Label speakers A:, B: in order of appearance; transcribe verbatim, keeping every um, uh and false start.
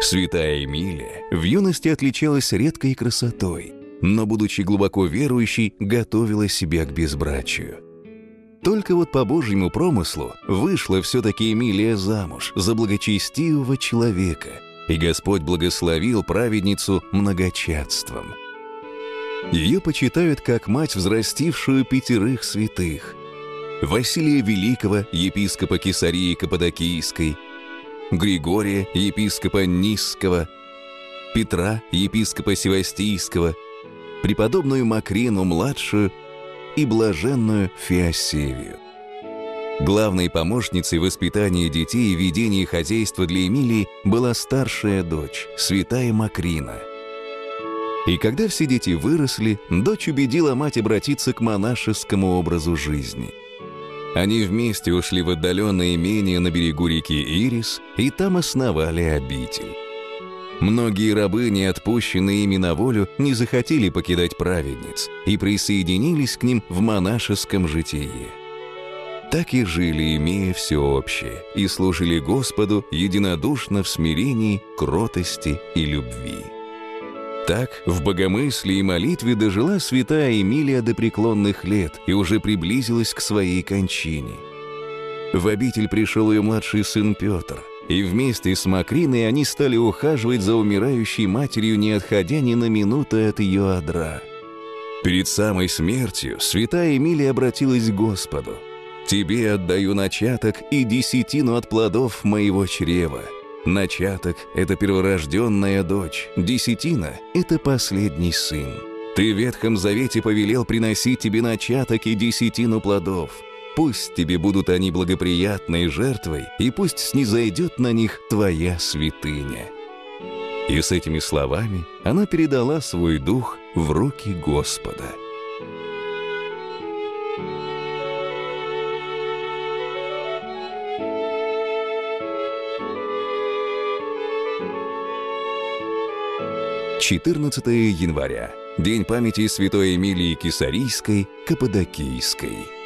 A: Святая Эмилия в юности отличалась редкой красотой, но, будучи глубоко верующей, готовила себя к безбрачию. Только вот по Божьему промыслу вышла все-таки Эмилия замуж за благочестивого человека, и Господь благословил праведницу многочадством. Ее почитают как мать, взрастившую пятерых святых: Василия Великого, епископа Кесарии Каппадокийской, Григория, епископа Нисского, Петра, епископа Севастийского, преподобную Макрину-младшую и блаженную Феосевию. Главной помощницей воспитания детей и ведения хозяйства для Эмилии была старшая дочь, святая Макрина. И когда все дети выросли, дочь убедила мать обратиться к монашескому образу жизни. Они вместе ушли в отдаленное имение на берегу реки Ирис и там основали обитель. Многие рабы, не отпущенные ими на волю, не захотели покидать праведниц и присоединились к ним в монашеском житии. Так и жили, имея все общее, и служили Господу единодушно в смирении, кротости и любви. Так в богомыслии и молитве дожила святая Эмилия до преклонных лет и уже приблизилась к своей кончине. В обитель пришел ее младший сын Петр, и вместе с Макриной они стали ухаживать за умирающей матерью, не отходя ни на минуту от ее одра. Перед самой смертью святая Эмилия обратилась к Господу: «Тебе отдаю начаток и десятину от плодов моего чрева». Начаток — это перворожденная дочь, десятина — это последний сын. Ты в Ветхом Завете повелел приносить тебе начаток и десятину плодов. Пусть тебе будут они благоприятной жертвой, и пусть снизойдет на них твоя святыня». И с этими словами она передала свой дух в руки Господа. четырнадцатое января. День памяти святой Эмилии Кесарийской Каппадокийской.